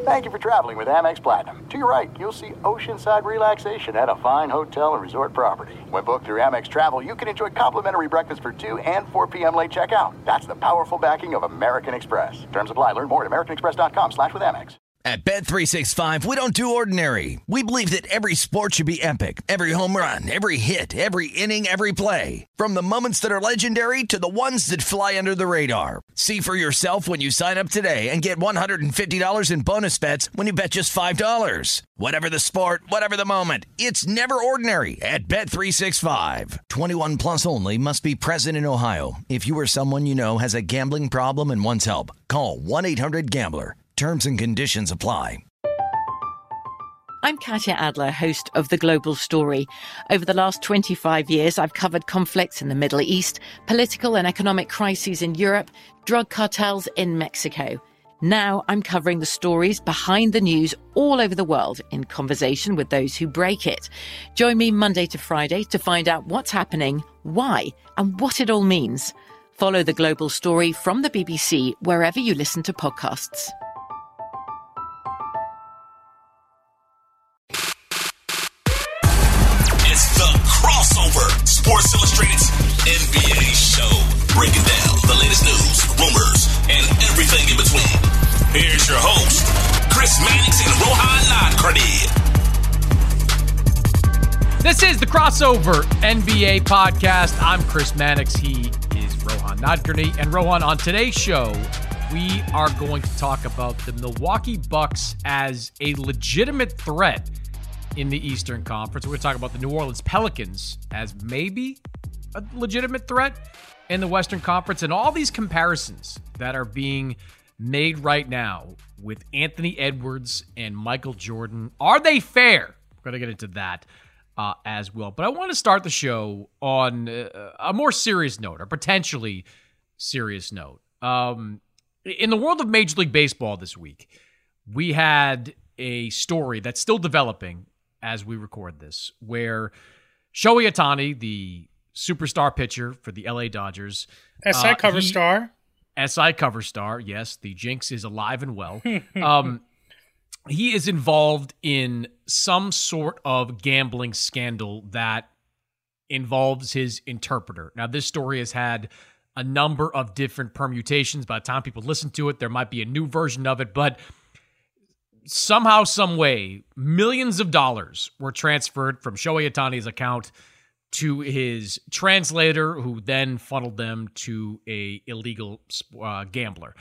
Thank you for traveling with Amex Platinum. To your right, you'll see oceanside relaxation at a fine hotel and resort property. When booked through Amex Travel, you can enjoy complimentary breakfast for 2 and 4 p.m. late checkout. That's the powerful backing of American Express. Terms apply. Learn more at americanexpress.com/withAmex. At Bet365, we don't do ordinary. We believe that every sport should be epic. Every home run, every hit, every inning, every play. From the moments that are legendary to the ones that fly under the radar. See for yourself when you sign up today and get $150 in bonus bets when you bet just $5. Whatever the sport, whatever the moment, it's never ordinary at Bet365. 21 plus only. Must be present in Ohio. If you or someone you know has a gambling problem and wants help, call 1-800-GAMBLER. Terms and conditions apply. I'm Katya Adler, host of The Global Story. Over the last 25 years, I've covered conflicts in the Middle East, political and economic crises in Europe, drug cartels in Mexico. Now I'm covering the stories behind the news all over the world in conversation with those who break it. Join me Monday to Friday to find out what's happening, why, and what it all means. Follow The Global Story from the BBC wherever you listen to podcasts. It's the Crossover, Sports Illustrated's NBA show. Breaking down the latest news, rumors, and everything in between. Here's your host, Chris Mannix and Rohan Nadkarni. This is the Crossover NBA podcast. I'm Chris Mannix. He is Rohan Nadkarni. And Rohan, on today's show, we are going to talk about the Milwaukee Bucks as a legitimate threat in the Eastern Conference. We're going to talk about the New Orleans Pelicans as maybe a legitimate threat in the Western Conference, and all these comparisons that are being made right now with Anthony Edwards and Michael Jordan. Are they fair? We're going to get into that as well. But I want to start the show on a more serious note, or potentially serious note. In the world of Major League Baseball this week, we had a story that's still developing as we record this, where Shohei Ohtani, the superstar pitcher for the LA Dodgers. SI cover star, yes. The jinx is alive and well. He is involved in some sort of gambling scandal that involves his interpreter. Now, this story has had a number of different permutations. By the time people listen to it, there might be a new version of it, but somehow, some way, millions of dollars were transferred from Shohei Ohtani's account to his translator, who then funneled them to a illegal gambler.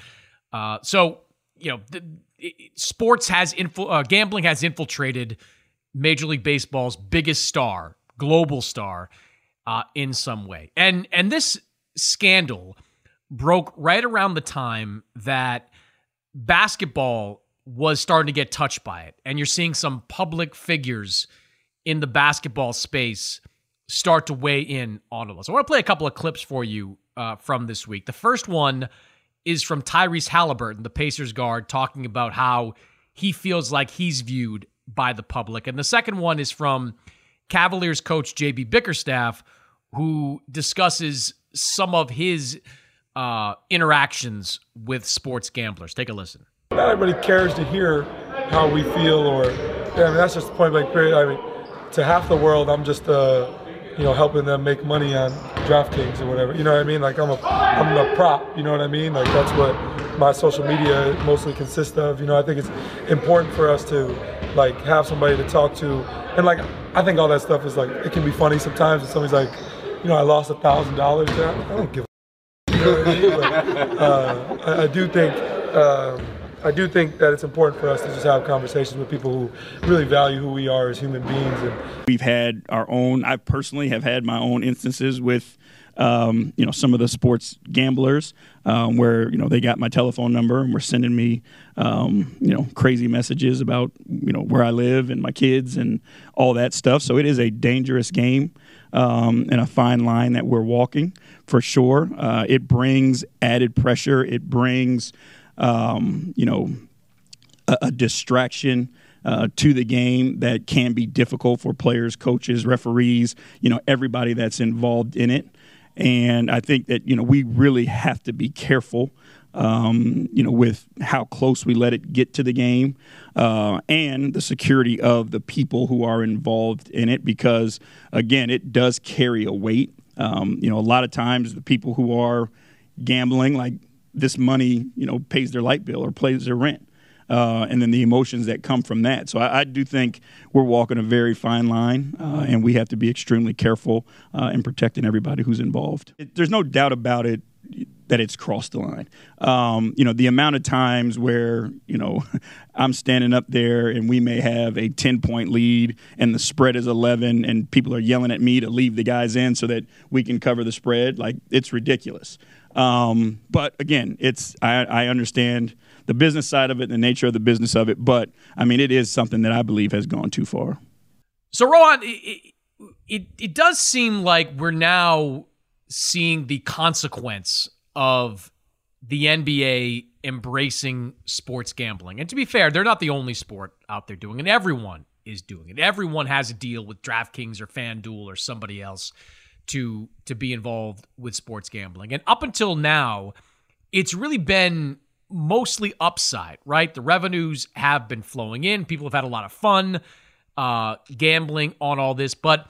Gambling has infiltrated Major League Baseball's biggest star, global star, in some way. And this scandal broke right around the time that basketball was starting to get touched by it. And you're seeing some public figures in the basketball space start to weigh in on all this. I want to play a couple of clips for you from this week. The first one is from Tyrese Halliburton, the Pacers guard, talking about how he feels like he's viewed by the public. And the second one is from Cavaliers coach J.B. Bickerstaff, who discusses some of his interactions with sports gamblers. Take a listen. Not everybody cares to hear how we feel, or that's just the point blank period. I mean, to half the world, I'm just helping them make money on DraftKings or whatever. You know what I mean? Like I'm a prop. You know what I mean? Like that's what my social media mostly consists of. You know, I think it's important for us to like have somebody to talk to, and like I think all that stuff is like it can be funny sometimes. If somebody's like, I lost $1,000. I don't give a. You know what I mean? But, I do think that it's important for us to just have conversations with people who really value who we are as human beings. And we've had I personally have had my own instances with, some of the sports gamblers where, they got my telephone number and were sending me, crazy messages about, where I live and my kids and all that stuff. So it is a dangerous game and a fine line that we're walking for sure. It brings added pressure. It brings a distraction to the game that can be difficult for players, coaches, referees, everybody that's involved in it. And I think that, we really have to be careful with how close we let it get to the game, and the security of the people who are involved in it, because, again, it does carry a weight. A lot of times the people who are gambling, like, this money, pays their light bill or pays their rent. And then the emotions that come from that. So I do think we're walking a very fine line, and we have to be extremely careful in protecting everybody who's involved. There's no doubt about it that it's crossed the line. The amount of times where, I'm standing up there and we may have a 10-point lead and the spread is 11 and people are yelling at me to leave the guys in so that we can cover the spread. Like, it's ridiculous. But again, I understand the business side of it, the nature of the business of it. But I mean, it is something that I believe has gone too far. So, Rohan, it does seem like we're now seeing the consequence of the NBA embracing sports gambling. And to be fair, they're not the only sport out there doing it. Everyone is doing it. Everyone has a deal with DraftKings or FanDuel or somebody else to be involved with sports gambling. And up until now, it's really been mostly upside, right? The revenues have been flowing in. People have had a lot of fun gambling on all this. But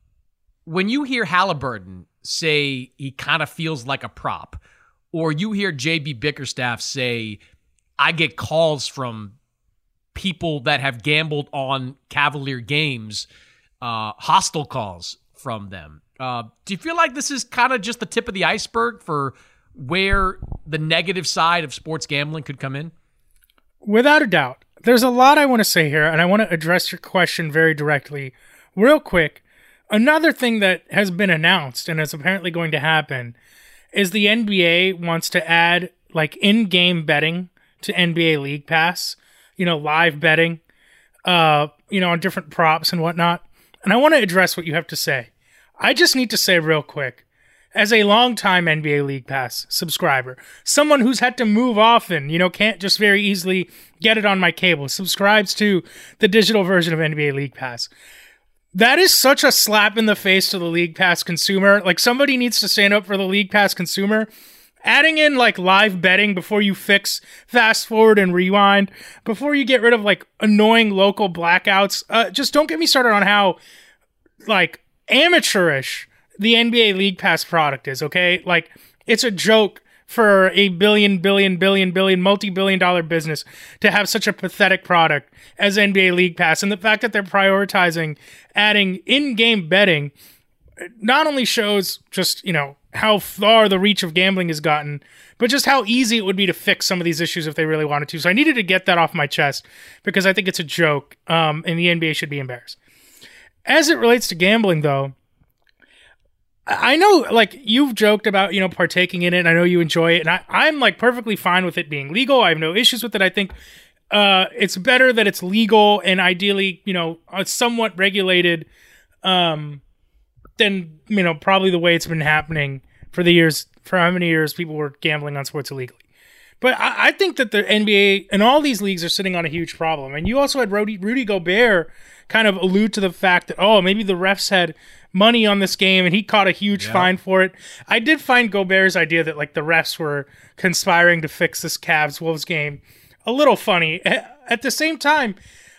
when you hear Halliburton say he kind of feels like a prop, or you hear J.B. Bickerstaff say, I get calls from people that have gambled on Cavalier games, hostile calls from them. Do you feel like this is kind of just the tip of the iceberg for where the negative side of sports gambling could come in? Without a doubt. There's a lot I want to say here, and I want to address your question very directly. Real quick, another thing that has been announced and is apparently going to happen is the NBA wants to add like in-game betting to NBA League Pass, live betting, on different props and whatnot. And I want to address what you have to say. I just need to say real quick, as a longtime NBA League Pass subscriber, someone who's had to move often, can't just very easily get it on my cable, subscribes to the digital version of NBA League Pass. That is such a slap in the face to the League Pass consumer. Like, somebody needs to stand up for the League Pass consumer. Adding in, like, live betting before you fix fast forward and rewind, before you get rid of, like, annoying local blackouts. Just don't get me started on how, like, amateurish the NBA League Pass product is, okay? Like, it's a joke for a billion, multi-billion dollar business to have such a pathetic product as NBA League Pass. And the fact that they're prioritizing adding in-game betting not only shows just, how far the reach of gambling has gotten, but just how easy it would be to fix some of these issues if they really wanted to. So I needed to get that off my chest because I think it's a joke, and the NBA should be embarrassed. As it relates to gambling, though, I know, like, you've joked about, partaking in it, and I know you enjoy it, and I'm, like, perfectly fine with it being legal. I have no issues with it. I think it's better that it's legal and ideally, somewhat regulated than, probably the way it's been happening for how many years people were gambling on sports illegally. But I think that the NBA and all these leagues are sitting on a huge problem. And you also had Rudy Gobert kind of allude to the fact that, maybe the refs had money on this game and he caught a huge fine for it. I did find Gobert's idea that, like, the refs were conspiring to fix this Cavs-Wolves game a little funny. At the same time,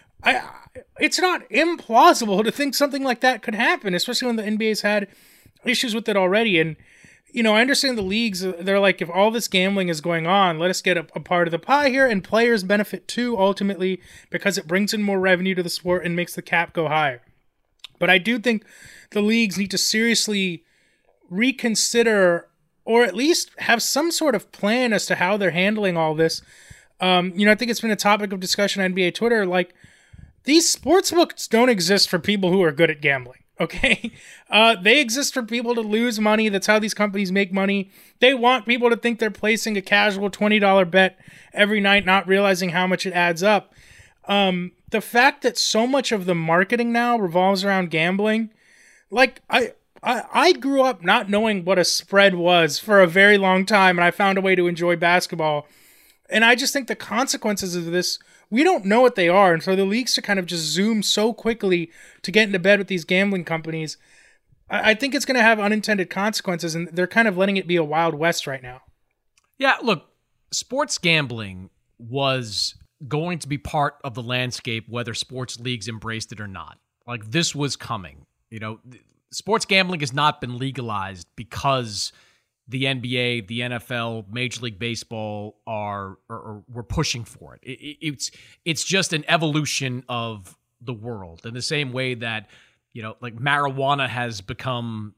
it's not implausible to think something like that could happen, especially when the NBA's had issues with it already. And, I understand the leagues, they're like, if all this gambling is going on, let us get a part of the pie here, and players benefit too, ultimately, because it brings in more revenue to the sport and makes the cap go higher. But I do think the leagues need to seriously reconsider, or at least have some sort of plan as to how they're handling all this. I think it's been a topic of discussion on NBA Twitter. Like, these sports books don't exist for people who are good at gambling. Okay, they exist for people to lose money. That's how these companies make money. They want people to think they're placing a casual $20 bet every night, not realizing how much it adds up. The fact that so much of the marketing now revolves around gambling, like, I grew up not knowing what a spread was for a very long time, and I found a way to enjoy basketball. And I just think the consequences of this, we don't know what they are. And for the leagues to kind of just zoom so quickly to get into bed with these gambling companies, I think it's going to have unintended consequences, and they're kind of letting it be a Wild West right now. Yeah, look, sports gambling was going to be part of the landscape, whether sports leagues embraced it or not. Like, this was coming. Sports gambling has not been legalized because the NBA, the NFL, Major League Baseball we're pushing for it. It's just an evolution of the world, in the same way that like marijuana has become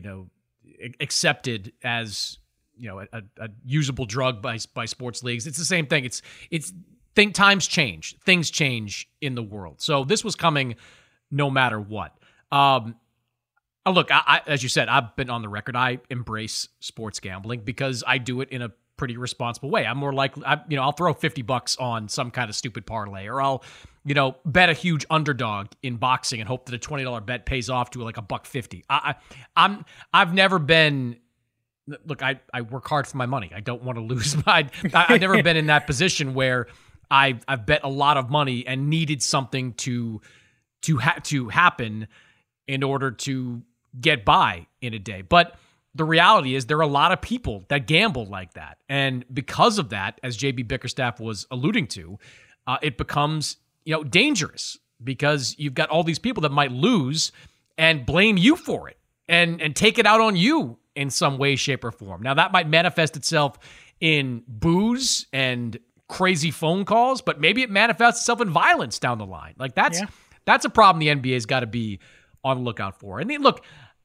accepted as a usable drug by sports leagues. It's the same thing. Times change, things change in the world. So this was coming no matter what. Look, I, as you said, I've been on the record. I embrace sports gambling because I do it in a pretty responsible way. I'm more likely, I'll throw $50 on some kind of stupid parlay, or I'll, bet a huge underdog in boxing and hope that a $20 bet pays off to like $1.50. I've never been. Look, I work hard for my money. I don't want to lose. I've never been in that position where I've bet a lot of money and needed something to happen in order to get by in a day. But the reality is there are a lot of people that gamble like that. And because of that, as JB Bickerstaff was alluding to, it becomes, dangerous, because you've got all these people that might lose and blame you for it and take it out on you in some way, shape, or form. Now, that might manifest itself in booze and crazy phone calls, but maybe it manifests itself in violence down the line. Like, that's a problem the NBA's got to be on the lookout for. And look,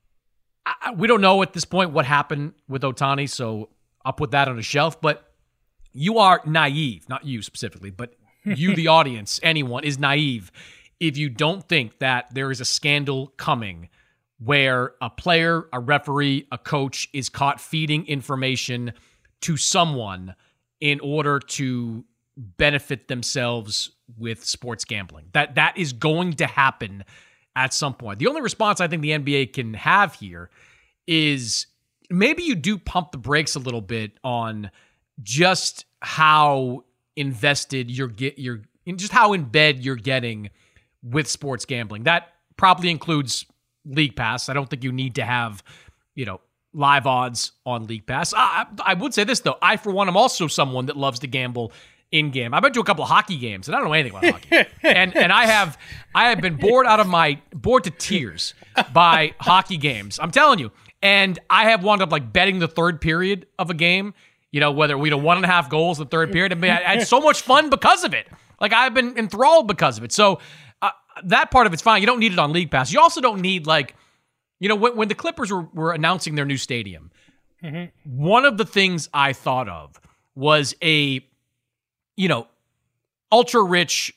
we don't know at this point what happened with Ohtani, so I'll put that on a shelf. But you are naive, not you specifically, but you, the audience, anyone, is naive if you don't think that there is a scandal coming where a player, a referee, a coach is caught feeding information to someone in order to benefit themselves with sports gambling. That is going to happen at some point. The only response I think the NBA can have here is maybe you do pump the brakes a little bit on just how invested just how in bed you're getting with sports gambling. That probably includes League Pass. I don't think you need to have, live odds on League Pass. I would say this, though. I, for one, am also someone that loves to gamble in-game. I've been to a couple of hockey games, and I don't know anything about hockey. and I have been bored to tears by hockey games. I'm telling you. And I have wound up like betting the third period of a game, whether we 1.5 goals in the third period. I mean, I had so much fun because of it. Like, I've been enthralled because of it. So that part of it's fine. You don't need it on League Pass. You also don't need, like, when the Clippers were announcing their new stadium, one of the things I thought of was a ultra rich,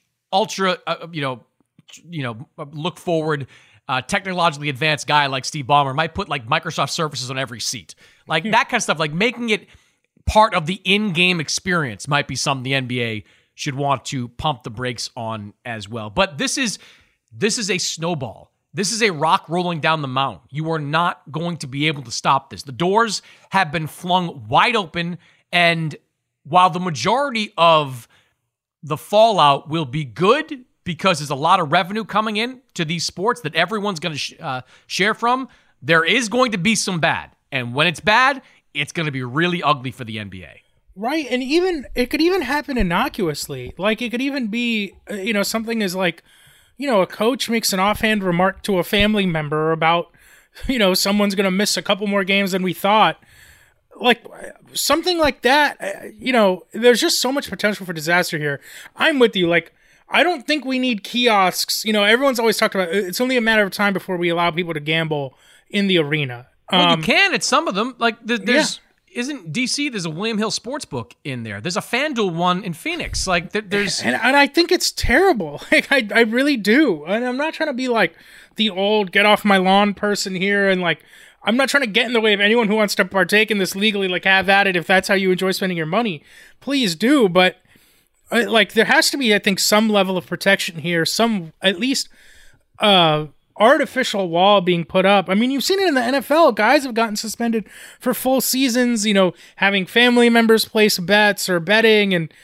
look forward, technologically advanced guy like Steve Ballmer might put like Microsoft Surfaces on every seat. Like that kind of stuff, like making it part of the in-game experience might be something the NBA should want to pump the brakes on as well. But this is a snowball. This is a rock rolling down the mountain. You are not going to be able to stop this. The doors have been flung wide open, and while the majority of the fallout will be good because there's a lot of revenue coming in to these sports that everyone's going to share from, there is going to be some bad. And when it's bad, it's going to be really ugly for the NBA. Right, and it could even happen innocuously. Like, it could even be, something as like, a coach makes an offhand remark to a family member about, someone's going to miss a couple more games than we thought. Like, something like that, there's just so much potential for disaster here. I'm with you. Like, I don't think we need kiosks. Everyone's always talked about it's only a matter of time before we allow people to gamble in the arena. Well, you can at some of them. Like, there's... Isn't DC? There's a William Hill Sportsbook in there. There's a FanDuel one in Phoenix. Like, there's and I think it's terrible. Like, I really do. And I'm not trying to be like the old get off my lawn person here. And like, I'm not trying to get in the way of anyone who wants to partake in this legally. Like, have at it if that's how you enjoy spending your money. Please do. But like, there has to be, I think, some level of protection here. Some at least artificial wall being put up. I mean, you've seen it in the NFL. Guys have gotten suspended for full seasons, having family members place bets or betting. And,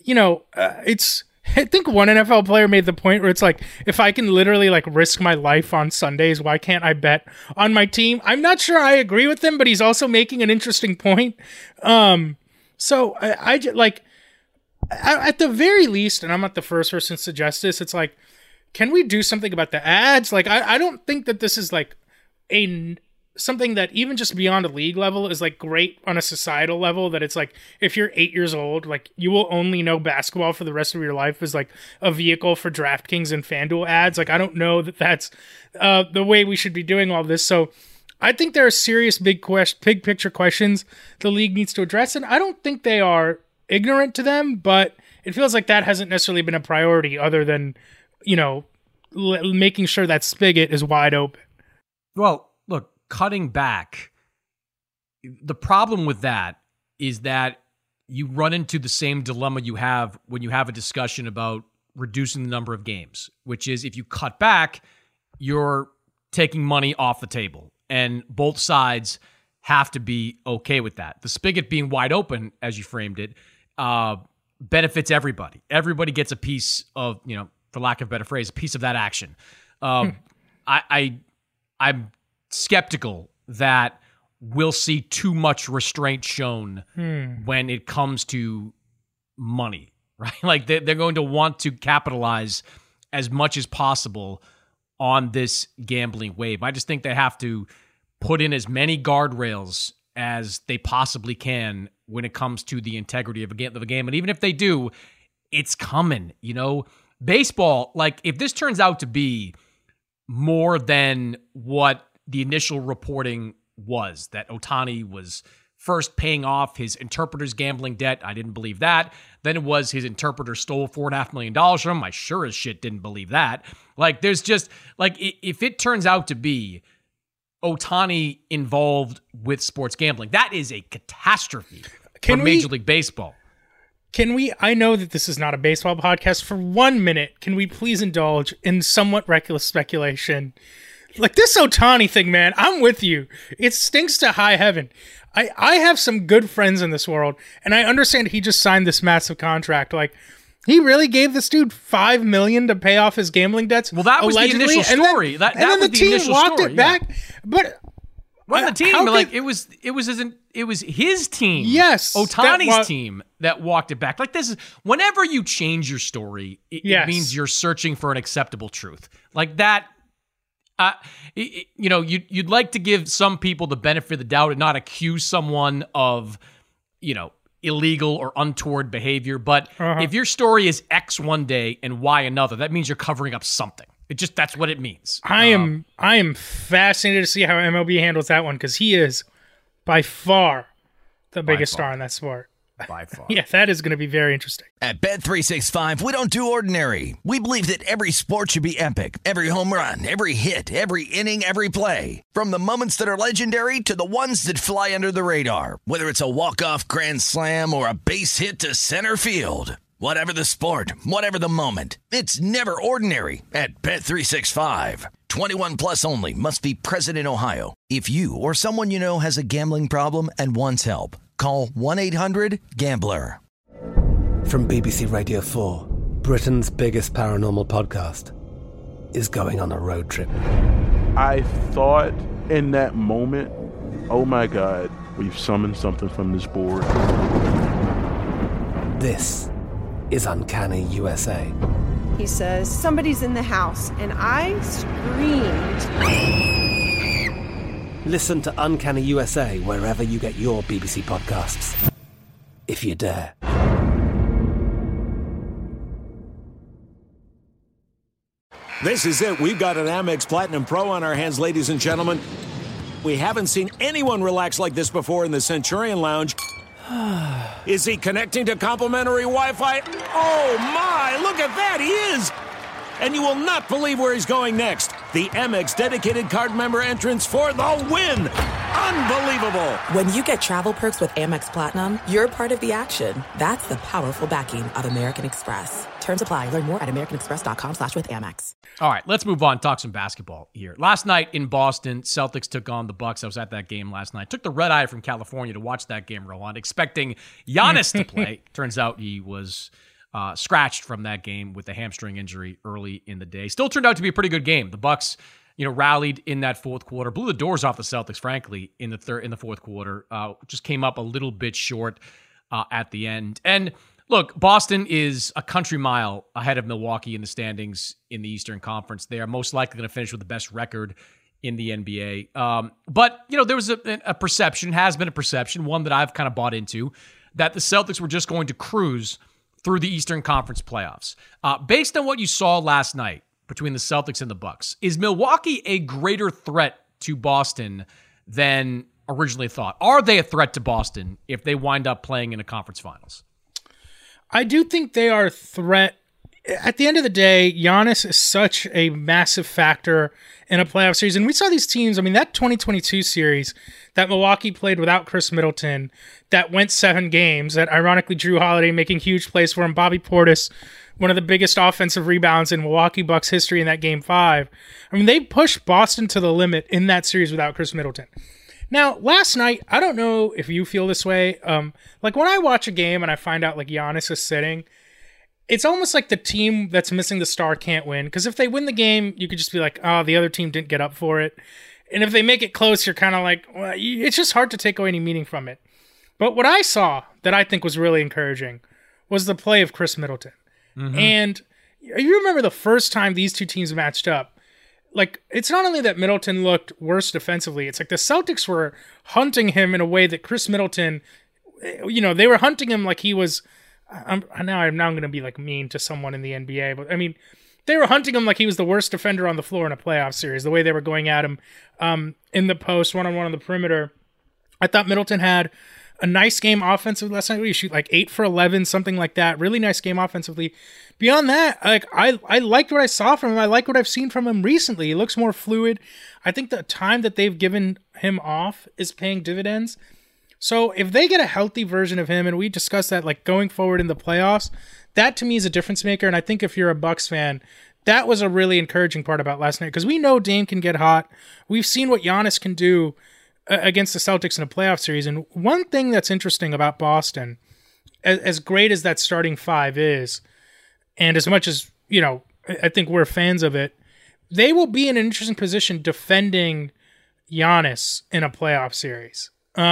I think one NFL player made the point where it's like, if I can literally like risk my life on Sundays, why can't I bet on my team? I'm not sure I agree with him, but he's also making an interesting point. So I like, at the very least, and I'm not the first person to suggest this, it's like, can we do something about the ads? Like, I don't think that this is like something that even just beyond a league level is like great on a societal level, that it's like, if you're 8 years old, like you will only know basketball for the rest of your life is like a vehicle for DraftKings and FanDuel ads. Like, I don't know that that's the way we should be doing all this. So I think there are serious big picture questions the league needs to address, and I don't think they are ignorant to them, but it feels like that hasn't necessarily been a priority other than, making sure that spigot is wide open. Well, look, cutting back, the problem with that is that you run into the same dilemma you have when you have a discussion about reducing the number of games, which is if you cut back, you're taking money off the table. And both sides have to be okay with that. The spigot being wide open, as you framed it, benefits everybody. Everybody gets a piece of, for lack of a better phrase, a piece of that action. I'm skeptical that we'll see too much restraint shown when it comes to money, right? Like they're going to want to capitalize as much as possible on this gambling wave. I just think they have to put in as many guardrails as they possibly can when it comes to the integrity of a game. And even if they do, it's coming. Baseball, like if this turns out to be more than what the initial reporting was, that Ohtani was first paying off his interpreter's gambling debt. I didn't believe that. Then it was his interpreter stole $4.5 million from him. I sure as shit didn't believe that. Like, there's just, like, if it turns out to be Ohtani involved with sports gambling, that is a catastrophe for Major League Baseball. I know that this is not a baseball podcast. For 1 minute, can we please indulge in somewhat reckless speculation? Like this Ohtani thing, man, I'm with you. It stinks to high heaven. I have some good friends in this world, and I understand he just signed this massive contract. Like, he really gave this dude $5 million to pay off his gambling debts. Well, that was allegedly. the initial story. And then the team walked it back. But the team, like it was his team. Yes, Ohtani's team that walked it back. Like, this is whenever you change your story, it means you're searching for an acceptable truth. Like that. You'd like to give some people the benefit of the doubt and not accuse someone of, illegal or untoward behavior. But if your story is X one day and Y another, that means you're covering up something. That's what it means. I am fascinated to see how MLB handles that one, because he is by far the biggest star in that sport. By far. Yeah, that is going to be very interesting. At Bet365, we don't do ordinary. We believe that every sport should be epic. Every home run, every hit, every inning, every play. From the moments that are legendary to the ones that fly under the radar. Whether it's a walk-off grand slam or a base hit to center field. Whatever the sport, whatever the moment. It's never ordinary at Bet365. 21 plus only. Must be present in Ohio. If you or someone you know has a gambling problem and wants help, call 1-800-GAMBLER. From BBC Radio 4, Britain's biggest paranormal podcast is going on a road trip. I thought in that moment, oh my God, we've summoned something from this board. This is Uncanny USA. He says, somebody's in the house, and I screamed. Listen to Uncanny USA wherever you get your BBC podcasts, if you dare. This is it. We've got an Amex Platinum Pro on our hands, ladies and gentlemen. We haven't seen anyone relax like this before in the Centurion Lounge. Is he connecting to complimentary Wi-Fi? Oh my, look at that, he is! And you will not believe where he's going next. The Amex dedicated card member entrance for the win! Unbelievable! When you get travel perks with Amex Platinum, you're part of the action. That's the powerful backing of American Express. Terms apply. Learn more at americanexpress.com/withAmex. All right, let's move on. Talk some basketball here. Last night in Boston, Celtics took on the Bucks. I was at that game last night. Took the red eye from California to watch that game, Rowan, expecting Giannis to play. Turns out he was scratched from that game with a hamstring injury early in the day. Still turned out to be a pretty good game. The Bucks, rallied in that fourth quarter, blew the doors off the Celtics, frankly, in the fourth quarter. Just came up a little bit short. at the end. And look, Boston is a country mile ahead of Milwaukee in the standings in the Eastern Conference. They are most likely going to finish with the best record in the NBA. But, there was a perception, has been a perception, one that I've kind of bought into, that the Celtics were just going to cruise through the Eastern Conference playoffs. Based on what you saw last night between the Celtics and the Bucks, is Milwaukee a greater threat to Boston than originally thought? Are they a threat to Boston if they wind up playing in a conference finals? I do think they are a threat. At the end of the day, Giannis is such a massive factor in a playoff series. And we saw these teams, that 2022 series that Milwaukee played without Chris Middleton, that went 7 games, that ironically Drew Holiday making huge plays for him, Bobby Portis, one of the biggest offensive rebounds in Milwaukee Bucks history in that Game 5. They pushed Boston to the limit in that series without Chris Middleton. Now, last night, I don't know if you feel this way. When I watch a game and I find out Giannis is sitting, it's almost like the team that's missing the star can't win. Because if they win the game, you could just be like, oh, the other team didn't get up for it. And if they make it close, you're kind of like, well, it's just hard to take away any meaning from it. But what I saw that I think was really encouraging was the play of Chris Middleton. Mm-hmm. And you remember the first time these two teams matched up, it's not only that Middleton looked worse defensively, it's like the Celtics were hunting him in a way that Chris Middleton, they were hunting him like he was, I'm going to be mean to someone in the NBA, but they were hunting him like he was the worst defender on the floor in a playoff series, the way they were going at him in the post, one-on-one on the perimeter. I thought Middleton had a nice game offensively last night. He shoot 8 for 11, something like that. Really nice game offensively. Beyond that, I liked what I saw from him. I like what I've seen from him recently. He looks more fluid. I think the time that they've given him off is paying dividends. So if they get a healthy version of him, and we discussed that going forward in the playoffs, that to me is a difference maker. And I think if you're a Bucks fan, that was a really encouraging part about last night, because we know Dame can get hot. We've seen what Giannis can do against the Celtics in a playoff series. And one thing that's interesting about Boston, as great as that starting 5 is, and as much as, I think we're fans of it, they will be in an interesting position defending Giannis in a playoff series.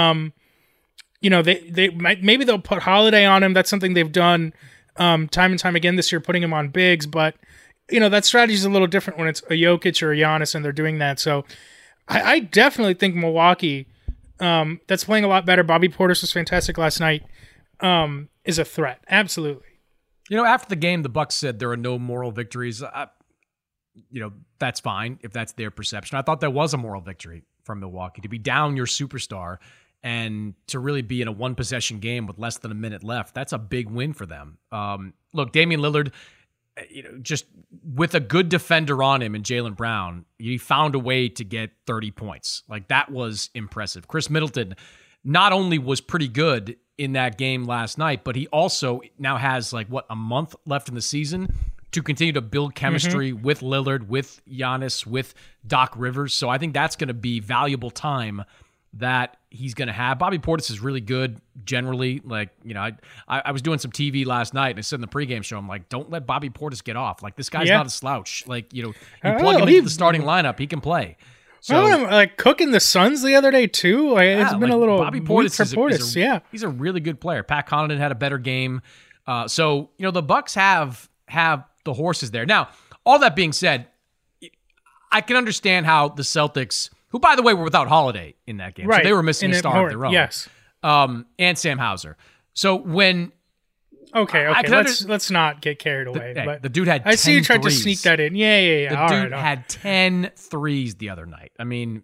Maybe they'll put Holiday on him. That's something they've done time and time again this year, putting him on bigs. But, that strategy is a little different when it's a Jokic or a Giannis and they're doing that. So I definitely think Milwaukee, that's playing a lot better. Bobby Portis was fantastic last night, is a threat. Absolutely. After the game, the Bucks said there are no moral victories. That's fine if that's their perception. I thought that was a moral victory from Milwaukee to be down your superstar and to really be in a 1-possession game with less than a minute left. That's a big win for them. Look, Damian Lillard, just with a good defender on him and Jaylen Brown, he found a way to get 30 points. That was impressive. Chris Middleton not only was pretty good in that game last night, but he also now has a month left in the season to continue to build chemistry with Lillard, with Giannis, with Doc Rivers. So I think that's going to be valuable time that he's going to have. Bobby Portis is really good generally. I was doing some TV last night and I said in the pregame show, I'm like, don't let Bobby Portis get off. This guy's not a slouch. You plug him into the starting lineup, he can play. So cooking the Suns the other day too. It's been a little Bobby Portis he's a really good player. Pat Connaughton had a better game. So the Bucks have the horses there. Now, all that being said, I can understand how the Celtics, who, by the way, were without Holiday in that game. Right. So they were missing a star of their own. Yes. And Sam Hauser. So when... Okay. Let's not get carried away. But the dude had 10 I see you tried threes. To sneak that in. Yeah. The dude had 10 threes the other night.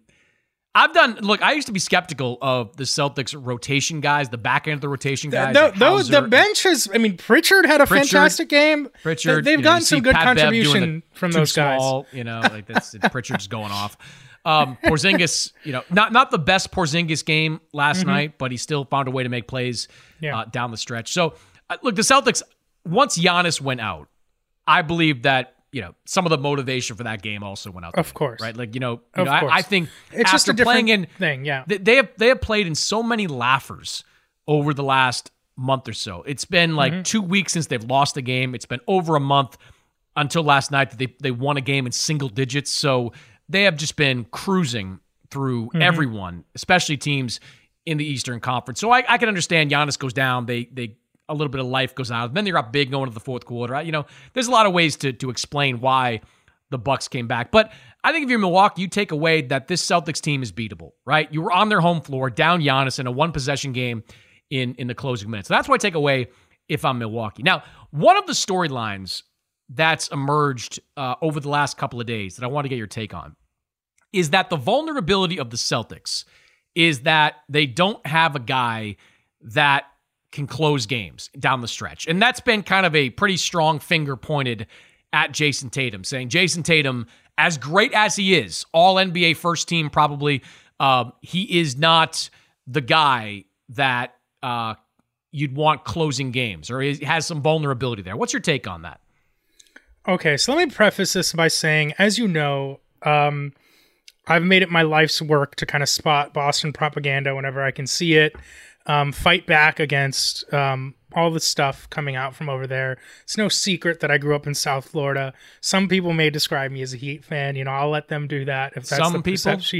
I used to be skeptical of the Celtics rotation guys, the back end of the rotation guys. The bench has, Pritchard had a fantastic game. Pritchard, they've gotten some good Pat contribution from those guys. That's Pritchard's going off. Porzingis, not the best Porzingis game last night, but he still found a way to make plays down the stretch. So, look, the Celtics, once Giannis went out, I believe that, some of the motivation for that game also went out. Of course. Right? I think it's just a different thing, yeah. They have played in so many laughers over the last month or so. It's been 2 weeks since they've lost a game. It's been over a month until last night that they won a game in single digits. So they have just been cruising through everyone, especially teams in the Eastern Conference. So I can understand Giannis goes down. They a little bit of life goes out. Then they're up big going to the fourth quarter. There's a lot of ways to explain why the Bucks came back. But I think if you're Milwaukee, you take away that this Celtics team is beatable, right? You were on their home floor, down Giannis in a one-possession game in the closing minutes. So that's what I take away if I'm Milwaukee. Now, one of the storylines that's emerged over the last couple of days that I want to get your take on is that the vulnerability of the Celtics is that they don't have a guy that can close games down the stretch. And that's been kind of a pretty strong finger pointed at Jason Tatum, saying Jason Tatum, as great as he is, all NBA first team probably, he is not the guy that you'd want closing games, or he has some vulnerability there. What's your take on that? Okay, so let me preface this by saying, as you know, I've made it my life's work to kind of spot Boston propaganda whenever I can see it, fight back against all the stuff coming out from over there. It's no secret that I grew up in South Florida. Some people may describe me as a Heat fan. I'll let them do that if that's the perception.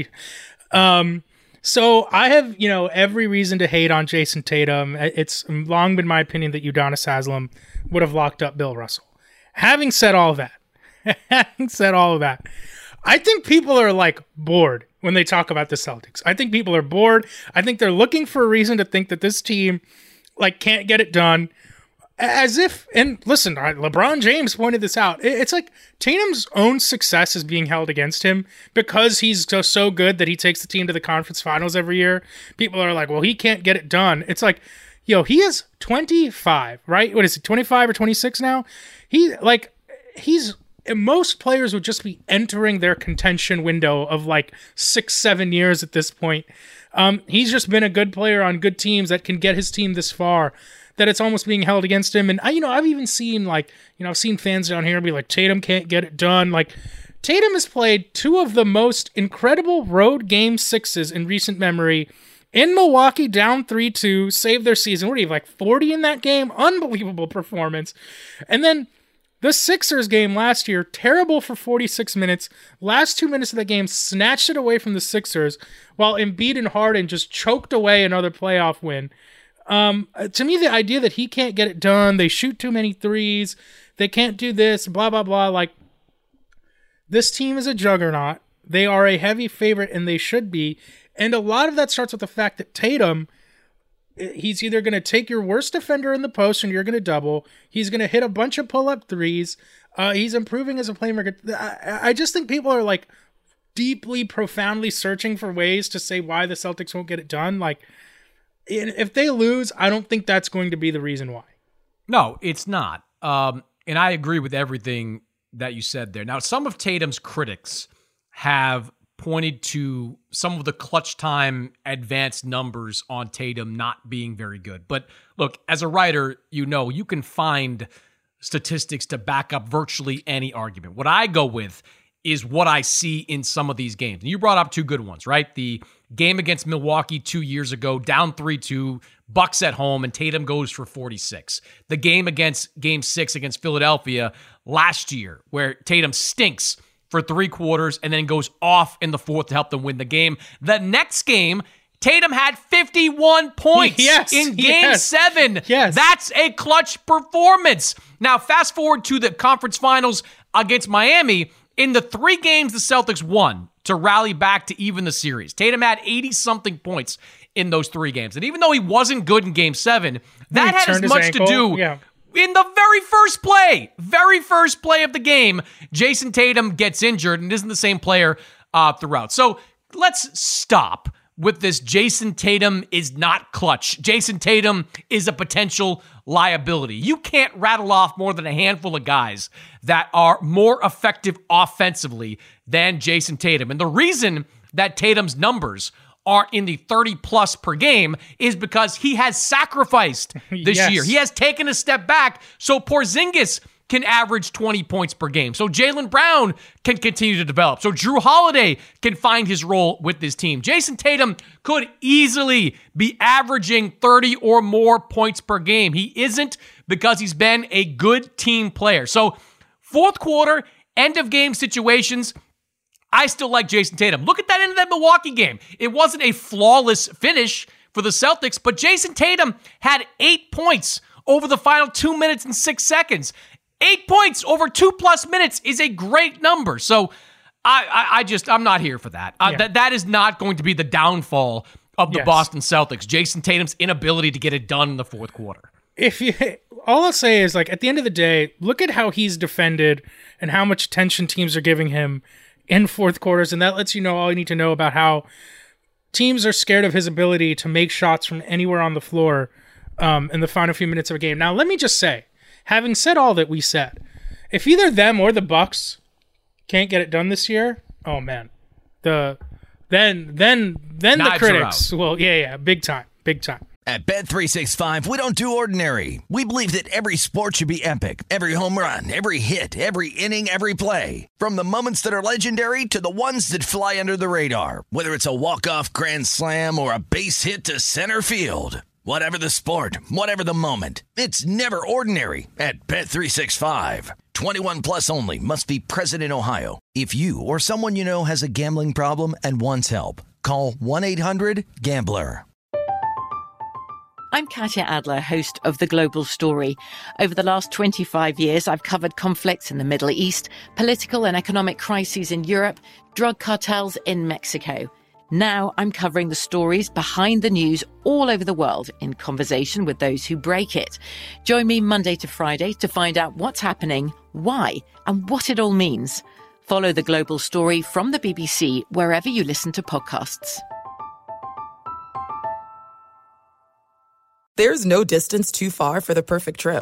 So I have, every reason to hate on Jason Tatum. It's long been my opinion that Udonis Haslem would have locked up Bill Russell. Having said all of that, I think people are bored when they talk about the Celtics. I think people are bored. I think they're looking for a reason to think that this team can't get it done. As if, and listen, LeBron James pointed this out. It's like Tatum's own success is being held against him because he's so good that he takes the team to the conference finals every year. People are like, well, he can't get it done. It's like, he is 25, right? What is it, 25 or 26 now? Most players would just be entering their contention window of 6-7 years at this point. He's just been a good player on good teams that can get his team this far, that it's almost being held against him. And I've even seen I've seen fans down here be like, Tatum can't get it done. Tatum has played two of the most incredible road game 6s in recent memory in Milwaukee, down 3-2, saved their season. What do you have, 40 in that game? Unbelievable performance. And then the Sixers game last year, terrible for 46 minutes. Last 2 minutes of the game, snatched it away from the Sixers, while Embiid and Harden just choked away another playoff win. To me, the idea that he can't get it done, they shoot too many threes, they can't do this, blah, blah, blah. This team is a juggernaut. They are a heavy favorite, and they should be. And a lot of that starts with the fact that Tatum, he's either going to take your worst defender in the post and you're going to double. He's going to hit a bunch of pull-up threes. He's improving as a playmaker. I just think people are deeply, profoundly searching for ways to say why the Celtics won't get it done. If they lose, I don't think that's going to be the reason why. No, it's not. And I agree with everything that you said there. Now, some of Tatum's critics have pointed to some of the clutch time advanced numbers on Tatum not being very good. But look, as a writer, you can find statistics to back up virtually any argument. What I go with is what I see in some of these games. And you brought up two good ones, right? The game against Milwaukee 2 years ago, down 3-2, Bucks at home, and Tatum goes for 46. The game 6 against Philadelphia last year, where Tatum stinks for 3 quarters and then goes off in the fourth to help them win the game. The next game, Tatum had 51 points in Game 7. Yes. That's a clutch performance. Now, fast forward to the conference finals against Miami. In the 3 games the Celtics won to rally back to even the series, Tatum had 80-something points in those 3 games. And even though he wasn't good in Game 7, that had as much to do... Yeah. In the very first play of the game, Jason Tatum gets injured and isn't the same player throughout. So let's stop with this Jason Tatum is not clutch. Jason Tatum is a potential liability. You can't rattle off more than a handful of guys that are more effective offensively than Jason Tatum. And the reason that Tatum's numbers are in the 30-plus per game is because he has sacrificed this year. He has taken a step back so Porzingis can average 20 points per game, so Jaylen Brown can continue to develop, so Jrue Holiday can find his role with this team. Jason Tatum could easily be averaging 30 or more points per game. He isn't, because he's been a good team player. So fourth quarter, end of game situations, I still like Jason Tatum. Look at that end of that Milwaukee game. It wasn't a flawless finish for the Celtics, but Jason Tatum had 8 points over the final 2 minutes and 6 seconds. 8 points over 2+ minutes is a great number. So I'm not here for that. That is not going to be the downfall of the Boston Celtics. Jason Tatum's inability to get it done in the fourth quarter. All I'll say is, like, at the end of the day, look at how he's defended and how much attention teams are giving him in fourth quarters, and that lets you know all you need to know about how teams are scared of his ability to make shots from anywhere on the floor in the final few minutes of a game. Now, let me just say, having said all that we said, if either them or the Bucks can't get it done this year, oh man, then the critics will, big time. At Bet365, we don't do ordinary. We believe that every sport should be epic. Every home run, every hit, every inning, every play. From the moments that are legendary to the ones that fly under the radar. Whether it's a walk-off grand slam or a base hit to center field. Whatever the sport, whatever the moment. It's never ordinary at Bet365. 21 plus only. Must be present in Ohio. If you or someone you know has a gambling problem and wants help, call 1-800-GAMBLER. I'm Katya Adler, host of The Global Story. Over the last 25 years, I've covered conflicts in the Middle East, political and economic crises in Europe, drug cartels in Mexico. Now I'm covering the stories behind the news all over the world in conversation with those who break it. Join me Monday to Friday to find out what's happening, why, and what it all means. Follow The Global Story from the BBC wherever you listen to podcasts. There's no distance too far for the perfect trip.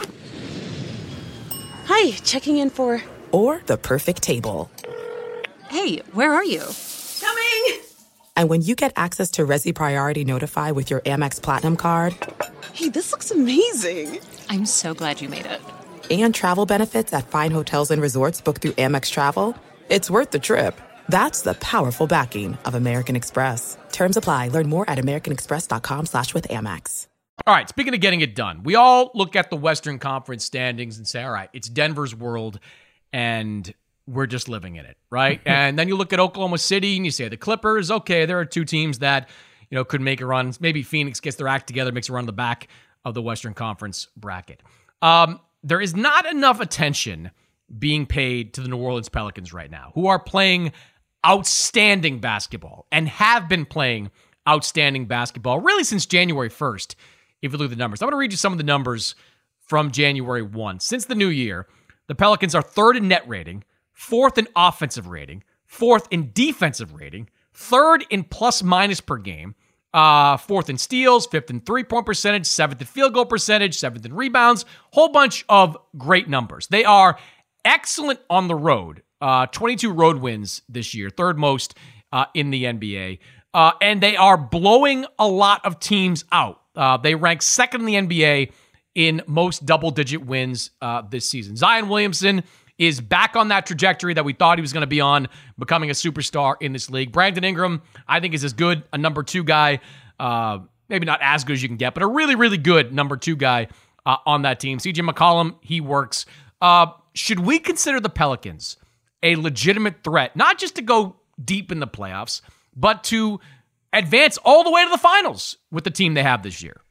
Hi, checking in for... Or the perfect table. Hey, where are you? Coming! And when you get access to Resi Priority Notify with your Amex Platinum card... Hey, this looks amazing! I'm so glad you made it. And travel benefits at fine hotels and resorts booked through Amex Travel, it's worth the trip. That's the powerful backing of American Express. Terms apply. Learn more at americanexpress.com/withAmex. All right, speaking of getting it done, we all look at the Western Conference standings and say, all right, it's Denver's world, and we're just living in it, right? And then you look at Oklahoma City, and you say the Clippers, okay, there are two teams that, could make a run. Maybe Phoenix gets their act together, makes a run on the back of the Western Conference bracket. There is not enough attention being paid to the New Orleans Pelicans right now, who are playing outstanding basketball and have been playing outstanding basketball really since January 1st. If you look at the numbers, I'm going to read you some of the numbers from January 1. Since the new year, the Pelicans are third in net rating, fourth in offensive rating, fourth in defensive rating, third in plus-minus per game, fourth in steals, fifth in three-point percentage, seventh in field goal percentage, seventh in rebounds, whole bunch of great numbers. They are excellent on the road, 22 road wins this year, third most in the NBA, and they are blowing a lot of teams out. They rank second in the NBA in most double-digit wins this season. Zion Williamson is back on that trajectory that we thought he was going to be on, becoming a superstar in this league. Brandon Ingram, I think, is as good a number two guy, maybe not as good as you can get, but a really, really good number two guy on that team. CJ McCollum, he works. Should we consider the Pelicans a legitimate threat, not just to go deep in the playoffs, but to advance all the way to the finals with the team they have this year?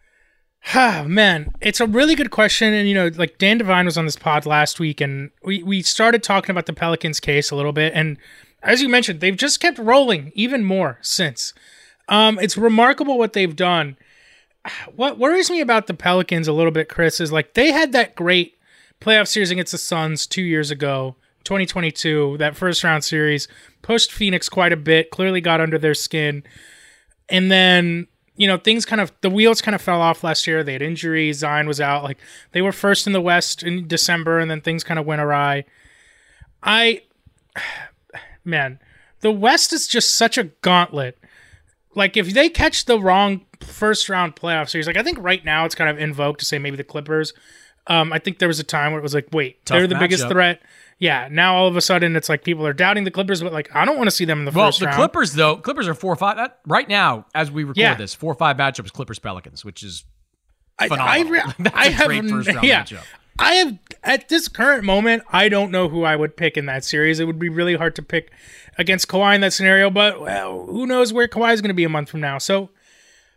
Man, it's a really good question. And, like Dan Devine was on this pod last week, and we started talking about the Pelicans case a little bit. And as you mentioned, they've just kept rolling even more since. It's remarkable what they've done. What worries me about the Pelicans a little bit, Chris, is like they had that great playoff series against the Suns 2 years ago, 2022, that first round series, pushed Phoenix quite a bit, clearly got under their skin. And then, the wheels kind of fell off last year. They had injuries. Zion was out. Like, they were first in the West in December, and then things kind of went awry. Man, the West is just such a gauntlet. Like, if they catch the wrong first round playoff series, like, I think right now it's kind of in vogue to say maybe the Clippers. I think there was a time where it was like, wait, they're the biggest threat. Yeah, now all of a sudden it's like people are doubting the Clippers, but like I don't want to see them in the first round. Well, the Clippers are 4-5 right now as we record this. 4-5 matchup is Clippers Pelicans, which is phenomenal. I have great first round matchup. I have at this current moment, I don't know who I would pick in that series. It would be really hard to pick against Kawhi in that scenario, but well, who knows where Kawhi is going to be a month from now. So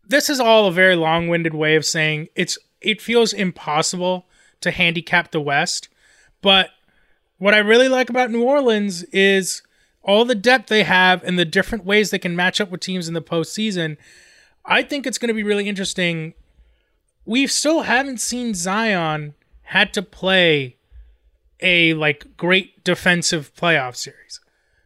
this is all a very long-winded way of saying it feels impossible to handicap the West. But what I really like about New Orleans is all the depth they have and the different ways they can match up with teams in the postseason. I think it's going to be really interesting. We still haven't seen Zion had to play a great defensive playoff series.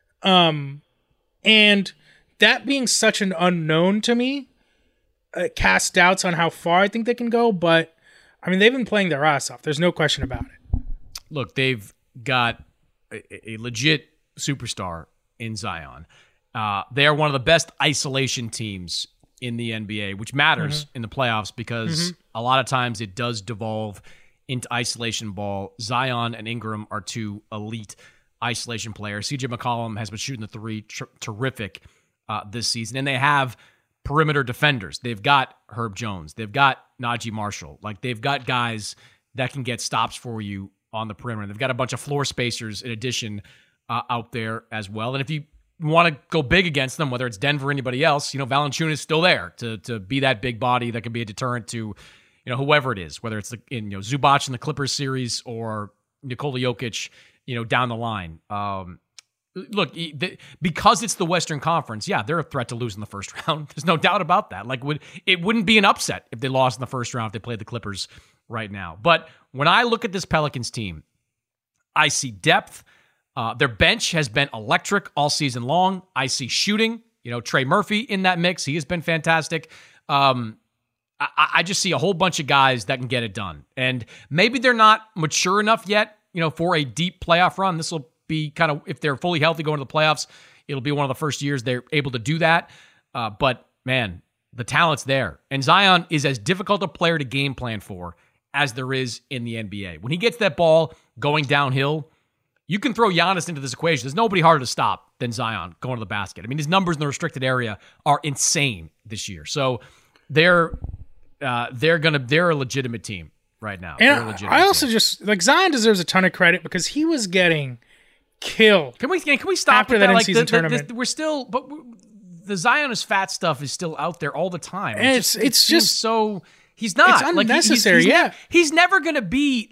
And that being such an unknown to me, casts doubts on how far I think they can go. But I mean, they've been playing their ass off. There's no question about it. Look, they've got a legit superstar in Zion. They are one of the best isolation teams in the NBA, which matters in the playoffs because a lot of times it does devolve into isolation ball. Zion and Ingram are two elite isolation players. CJ McCollum has been shooting the three terrific this season, and they have perimeter defenders. They've got Herb Jones. They've got Najee Marshall. They've got guys that can get stops for you on the perimeter. They've got a bunch of floor spacers in addition out there as well. And if you want to go big against them, whether it's Denver or anybody else, Valanciunas is still there to be that big body that can be a deterrent to, whoever it is, whether it's Zubac in the Clippers series or Nikola Jokic, down the line. Look, because it's the Western Conference, they're a threat to lose in the first round. There's no doubt about that. It wouldn't be an upset if they lost in the first round if they played the Clippers right now. But when I look at this Pelicans team, I see depth. Their bench has been electric all season long. I see shooting. Trey Murphy in that mix. He has been fantastic. I just see a whole bunch of guys that can get it done. And maybe they're not mature enough yet, for a deep playoff run. This will be kind of, if they're fully healthy going to the playoffs, it'll be one of the first years they're able to do that. But man, the talent's there. And Zion is as difficult a player to game plan for as there is in the NBA. When he gets that ball going downhill, you can throw Giannis into this equation. There's nobody harder to stop than Zion going to the basket. I mean, his numbers in the restricted area are insane this year. So they're a legitimate team right now. And I also just Zion deserves a ton of credit because he was getting killed. Can we stop after that in-season tournament? We're still, but the Zion is fat stuff is still out there all the time. And it's just so he's not. It's unnecessary. He's never going to be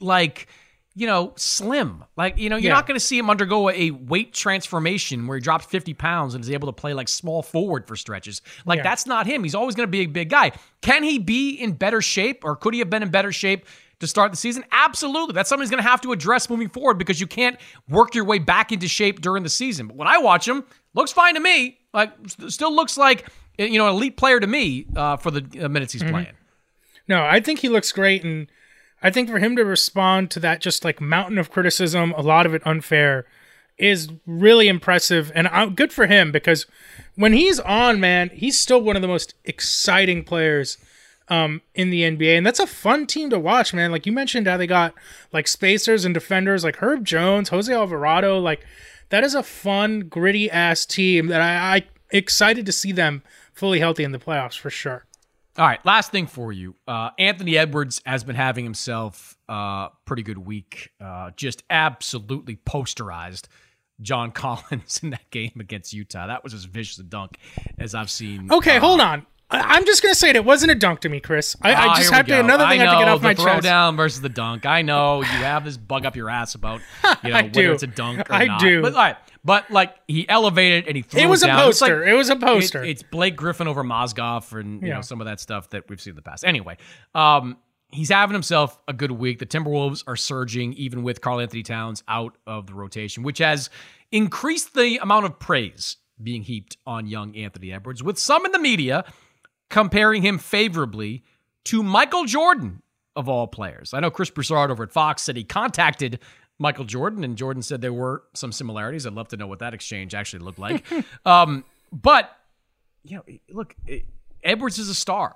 slim. You're not going to see him undergo a weight transformation where he drops 50 pounds and is able to play small forward for stretches. That's not him. He's always going to be a big guy. Can he be in better shape, or could he have been in better shape to start the season? Absolutely. That's something he's going to have to address moving forward because you can't work your way back into shape during the season. But when I watch him, looks fine to me. Still looks like an elite player to me for the minutes he's playing. No, I think he looks great, and I think for him to respond to that just mountain of criticism, a lot of it unfair, is really impressive. And good for him because when he's on, man, he's still one of the most exciting players in the NBA. And that's a fun team to watch, man. You mentioned how they got spacers and defenders like Herb Jones, Jose Alvarado. That is a fun, gritty ass team that I excited to see them fully healthy in the playoffs for sure. All right, last thing for you. Anthony Edwards has been having himself a pretty good week. Just absolutely posterized John Collins in that game against Utah. That was as vicious a dunk as I've seen. Okay, hold on. I'm just going to say it wasn't a dunk to me, Chris. I just have to, another thing I have to get off my chest. The throwdown versus the dunk. I know you have this bug up your ass about whether it's a dunk or not. I do. But, all right. But he elevated and he threw it down. It was a poster. It was a poster. It's Blake Griffin over Mozgov and some of that stuff that we've seen in the past. Anyway, he's having himself a good week. The Timberwolves are surging even with Karl Anthony Towns out of the rotation, which has increased the amount of praise being heaped on young Anthony Edwards, with some in the media comparing him favorably to Michael Jordan, of all players. I know Chris Broussard over at Fox said he contacted Michael Jordan, and Jordan said there were some similarities. I'd love to know what that exchange actually looked like. But, look, Edwards is a star.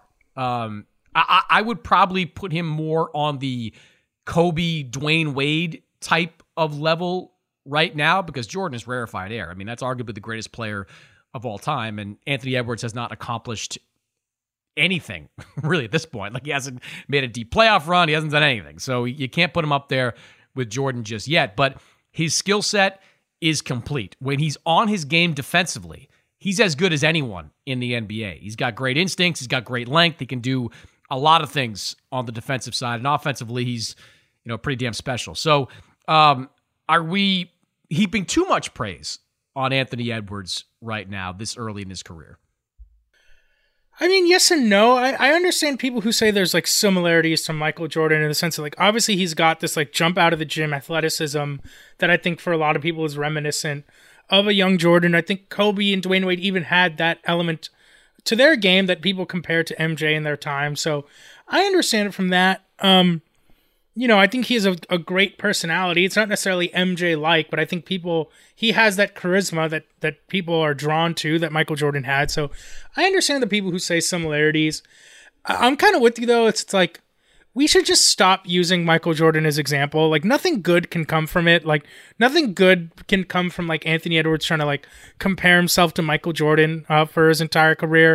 I would probably put him more on the Kobe, Dwayne Wade type of level right now because Jordan is rarefied air. I mean, that's arguably the greatest player of all time, and Anthony Edwards has not accomplished anything really at this point. He hasn't made a deep playoff run. He hasn't done anything. So you can't put him up there with Jordan just yet, but his skill set is complete. When he's on his game defensively, he's as good as anyone in the NBA. He's got great instincts. He's got great length. He can do a lot of things on the defensive side, and offensively, he's pretty damn special. So, are we heaping too much praise on Anthony Edwards right now, this early in his career? I mean, yes and no. I understand people who say there's like similarities to Michael Jordan in the sense of like, obviously he's got this like jump out of the gym athleticism that I think for a lot of people is reminiscent of a young Jordan. I think Kobe and Dwayne Wade even had that element to their game that people compare to MJ in their time. So I understand it from that. I think he has a great personality. It's not necessarily MJ-like, but I think he has that charisma that people are drawn to that Michael Jordan had. So I understand the people who say similarities. I'm kind of with you, though. It's like, we should just stop using Michael Jordan as example. Like, nothing good can come from it. Like, nothing good can come from, like, Anthony Edwards trying to, like, compare himself to Michael Jordan for his entire career.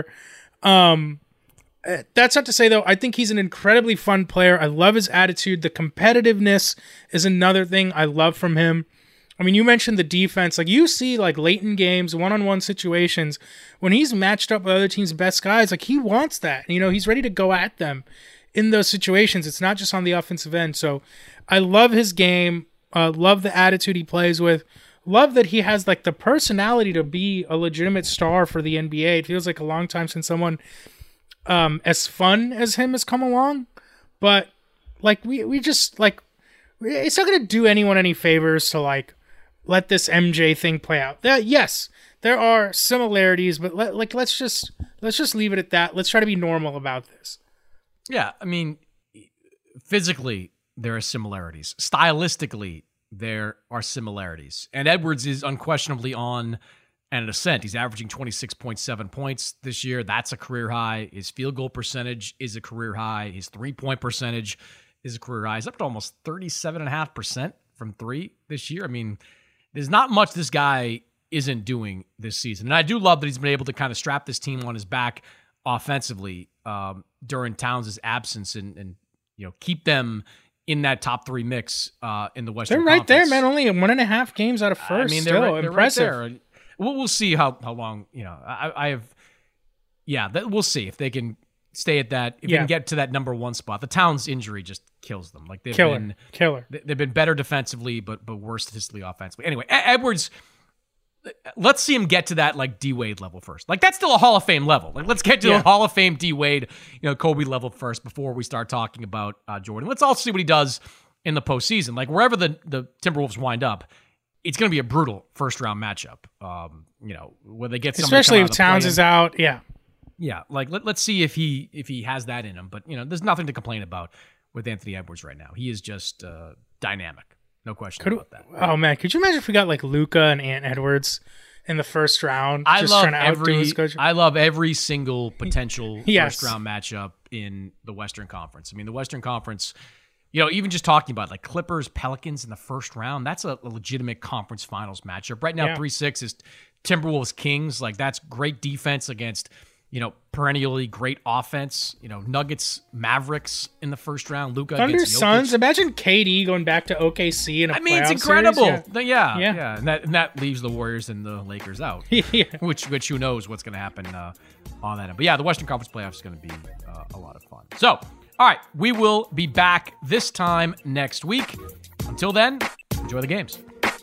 That's not to say, though, I think he's an incredibly fun player. I love his attitude. The competitiveness is another thing I love from him. I mean, you mentioned the defense. Like, you see, like, late in games, one-on-one situations, when he's matched up with other teams' best guys, like, he wants that. He's ready to go at them in those situations. It's not just on the offensive end. So I love his game. Love the attitude he plays with. Love that he has, like, the personality to be a legitimate star for the NBA. It feels like a long time since someone as fun as him has come along, but like we just like, it's not going to do anyone any favors to like let this MJ thing play out. Yes, there are similarities, but let's just leave it at that. Let's try to be normal about this. Yeah, I mean, physically there are similarities. Stylistically there are similarities, and Edwards is unquestionably on an ascent. He's averaging 26.7 points this year. That's a career high. His field goal percentage is a career high. His three-point percentage is a career high. He's up to almost 37.5% from three this year. I mean, there's not much this guy isn't doing this season. And I do love that he's been able to kind of strap this team on his back offensively during Towns' absence and keep them in that top three mix in the Western Conference. They're right there, man. Only 1.5 games out of first. I mean, they're impressive. Right there. We'll see how long, we'll see if they can stay at that, if they can get to that number one spot. The Towns injury just kills them. Like Killer. They've been better defensively, but worse statistically offensively. Anyway, Edwards, let's see him get to that like D Wade level first. Like, that's still a Hall of Fame level. Like, let's get to a Hall of Fame D Wade, Kobe level first before we start talking about Jordan. Let's also see what he does in the postseason. Like, wherever the Timberwolves wind up, it's going to be a brutal first-round matchup, where they get somebody, especially if Towns is out. Yeah. Like let's see if he has that in him. But there's nothing to complain about with Anthony Edwards right now. He is just dynamic, no question about that. Oh man, could you imagine if we got like Luka and Ant Edwards in the first round? I love every single potential first-round matchup in the Western Conference. I mean, the Western Conference. Even just talking about like Clippers, Pelicans in the first round, that's a legitimate conference finals matchup. Right now, 3-6 is Timberwolves, Kings. Like, that's great defense against, perennially great offense. Nuggets, Mavericks in the first round. Luka Thunder, against Jokic. Suns. Imagine KD going back to OKC in a playoff it's incredible. Series. Yeah. And that leaves the Warriors and the Lakers out. Which who knows what's going to happen on that end. But yeah, the Western Conference playoffs is going to be a lot of fun. So, all right, we will be back this time next week. Until then, enjoy the games.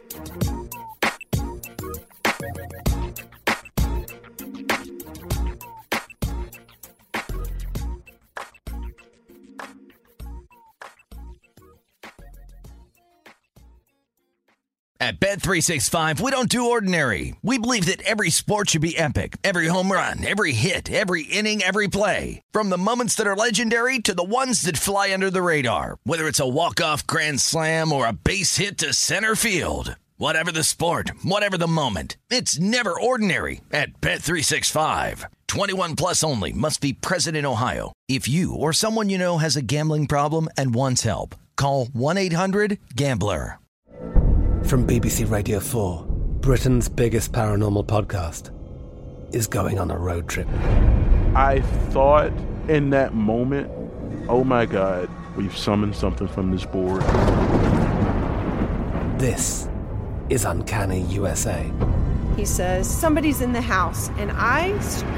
At Bet365, we don't do ordinary. We believe that every sport should be epic. Every home run, every hit, every inning, every play. From the moments that are legendary to the ones that fly under the radar. Whether it's a walk-off grand slam or a base hit to center field. Whatever the sport, whatever the moment. It's never ordinary at Bet365. 21 plus only. Must be present in Ohio. If you or someone you know has a gambling problem and wants help, call 1-800-GAMBLER. From BBC Radio 4, Britain's biggest paranormal podcast is going on a road trip. I thought in that moment, oh my God, we've summoned something from this board. This is Uncanny USA. He says, somebody's in the house, and I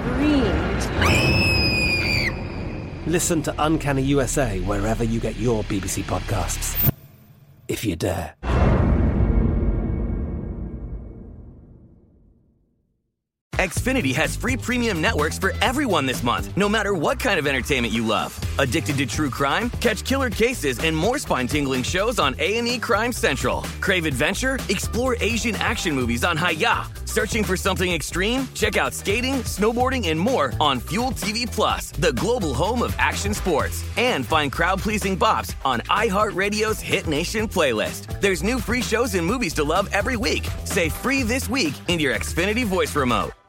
screamed. Listen to Uncanny USA wherever you get your BBC podcasts, if you dare. Xfinity has free premium networks for everyone this month, no matter what kind of entertainment you love. Addicted to true crime? Catch killer cases and more spine-tingling shows on A&E Crime Central. Crave adventure? Explore Asian action movies on Hi-YAH. Searching for something extreme? Check out skating, snowboarding, and more on Fuel TV Plus, the global home of action sports. And find crowd-pleasing bops on iHeartRadio's Hit Nation playlist. There's new free shows and movies to love every week. Say free this week in your Xfinity voice remote.